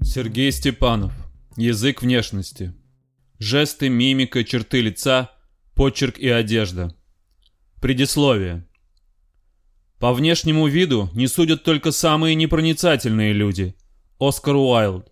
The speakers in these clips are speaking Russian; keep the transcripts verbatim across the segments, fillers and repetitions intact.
Сергей Степанов. Язык внешности. Жесты, мимика, черты лица, почерк и одежда. Предисловие. По внешнему виду не судят только самые непроницательные люди. Оскар Уайлд.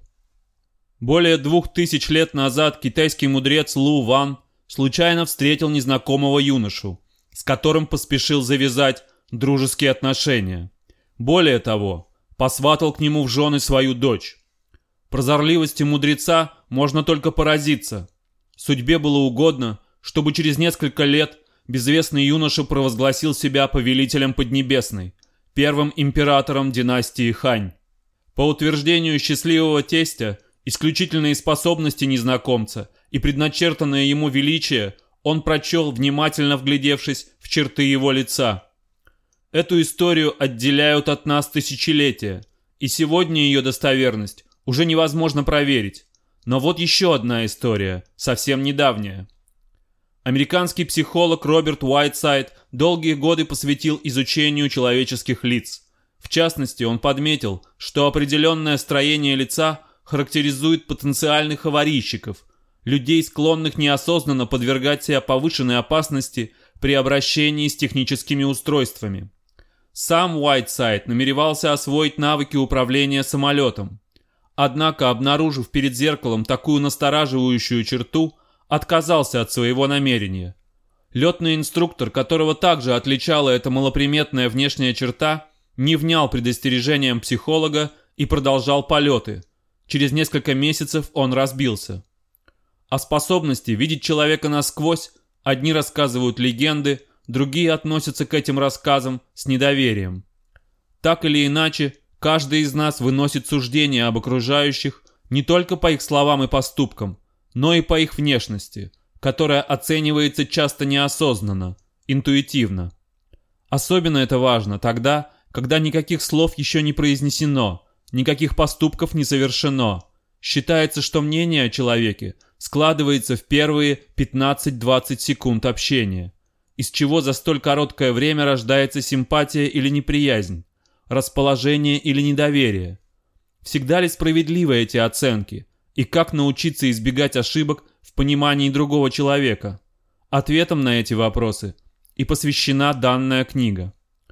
Более двух тысяч лет назад китайский мудрец Лу Ван случайно встретил незнакомого юношу, с которым поспешил завязать дружеские отношения. Более того, посватал к нему в жены свою дочь. Прозорливости мудреца можно только поразиться. Судьбе было угодно, чтобы через несколько лет безвестный юноша провозгласил себя повелителем Поднебесной, первым императором династии Хань. По утверждению счастливого тестя, исключительные способности незнакомца и предначертанное ему величие он прочел, внимательно вглядевшись в черты его лица. Эту историю отделяют от нас тысячелетия, и сегодня ее достоверность уже невозможно проверить. Но вот еще одна история, совсем недавняя. Американский психолог Роберт Уайтсайд долгие годы посвятил изучению человеческих лиц. В частности, он подметил, что определенное строение лица характеризует потенциальных аварийщиков, людей, склонных неосознанно подвергать себя повышенной опасности при обращении с техническими устройствами. Сам Уайтсайд намеревался освоить навыки управления самолетом. Однако, обнаружив перед зеркалом такую настораживающую черту, отказался от своего намерения. Летный инструктор, которого также отличала эта малоприметная внешняя черта, не внял предостережениям психолога и продолжал полеты. Через несколько месяцев он разбился. О способности видеть человека насквозь одни рассказывают легенды, другие относятся к этим рассказам с недоверием. Так или иначе, каждый из нас выносит суждения об окружающих не только по их словам и поступкам, но и по их внешности, которая оценивается часто неосознанно, интуитивно. Особенно это важно тогда, когда никаких слов еще не произнесено, никаких поступков не совершено. Считается, что мнение о человеке складывается в первые пятнадцать-двадцать секунд общения, из чего за столь короткое время рождается симпатия или неприязнь, расположение или недоверие. Всегда ли справедливы эти оценки? И как научиться избегать ошибок в понимании другого человека? Ответом на эти вопросы и посвящена данная книга.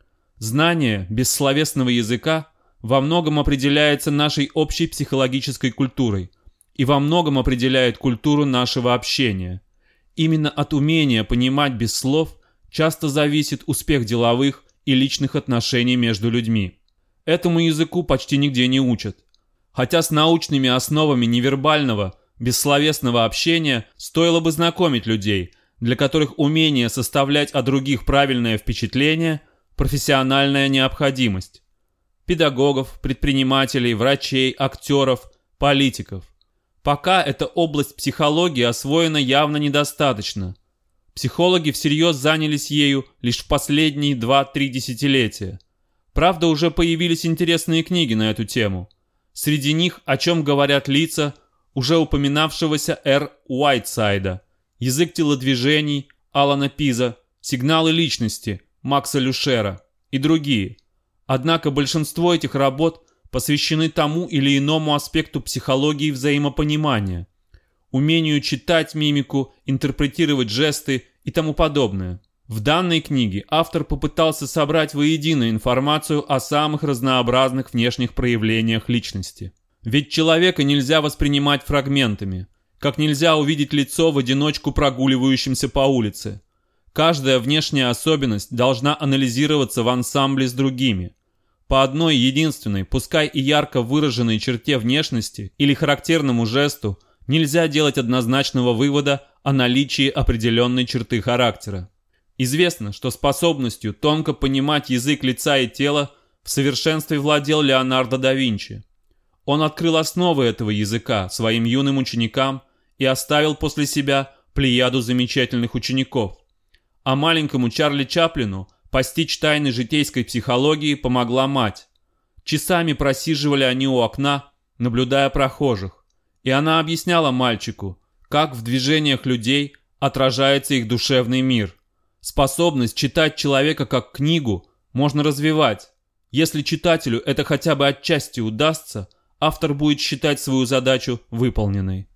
Знание бессловесного языка во многом определяется нашей общей психологической культурой и во многом определяет культуру нашего общения. Именно от умения понимать без слов часто зависит успех деловых и личных отношений между людьми. Этому языку почти нигде не учат. Хотя с научными основами невербального, бессловесного общения стоило бы знакомить людей, для которых умение составлять о других правильное впечатление – профессиональная необходимость. Педагогов, предпринимателей, врачей, актеров, политиков. Пока эта область психологии освоена явно недостаточно. Психологи всерьез занялись ею лишь в последние два-три десятилетия. Правда, уже появились интересные книги на эту тему. Среди них «О чем говорят лица» уже упоминавшегося Р. Уайтсайда, «Язык телодвижений» Алана Пиза, «Сигналы личности» Макса Люшера и другие. Однако большинство этих работ посвящены тому или иному аспекту психологии взаимопонимания, умению читать мимику, интерпретировать жесты и тому подобное. В данной книге автор попытался собрать воедино информацию о самых разнообразных внешних проявлениях личности. Ведь человека нельзя воспринимать фрагментами, как нельзя увидеть лицо в одиночку прогуливающимся по улице. Каждая внешняя особенность должна анализироваться в ансамбле с другими. По одной единственной, пускай и ярко выраженной черте внешности или характерному жесту нельзя делать однозначного вывода о наличии определенной черты характера. Известно, что способностью тонко понимать язык лица и тела в совершенстве владел Леонардо да Винчи. Он открыл основы этого языка своим юным ученикам и оставил после себя плеяду замечательных учеников. А маленькому Чарли Чаплину постичь тайны житейской психологии помогла мать. Часами просиживали они у окна, наблюдая прохожих, и она объясняла мальчику, как в движениях людей отражается их душевный мир. Способность читать человека как книгу можно развивать. Если читателю это хотя бы отчасти удастся, автор будет считать свою задачу выполненной.